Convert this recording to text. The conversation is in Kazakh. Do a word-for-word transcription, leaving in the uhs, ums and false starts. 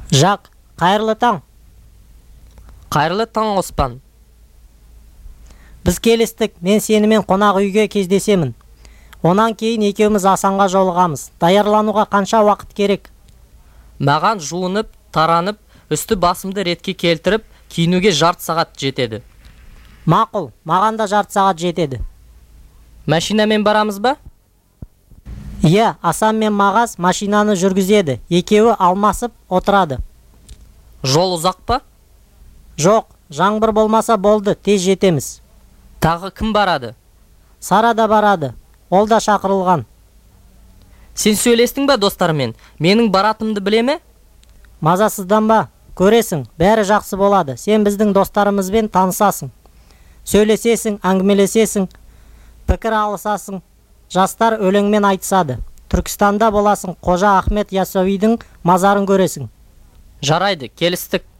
Жак, қайырлы таң. Қайырлы таң, Оспан. Біз келістік, мен сенімен қонақ үйге кездесемін. Онан кейін екеуміз асанға жолығамыз. Даярлануға қанша уақыт керек? Маған жуынып, таранып, үсті басымды ретке келтіріп, киінуге жарты сағат жетеді. Мақұл, маған да жарты сағат жетеді. Машинамен барамыз ба? Иә, Асан мен Мағаз машинаны жүргізеді. Екеуі алмасып отырады. Жол ұзақ па? Жоқ, жаңбыр болмаса болды, тез жетеміз. Тағы кім барады? Сара да барады. Ол да шақырылған. Сен сөйлестің ба достармен? Менің баратымды біле ме? Мазасызданба, көресің, бәрі жақсы болады. Сен біздің достарымызбен танысасың. Сөйлесесің, әңгімелесесің, пікір алысасың. Жастар өлеңмен айтысады. Түркістанда боласың, Қожа Ахмет Яссауидің мазарын көресің. Жарайды, келістік.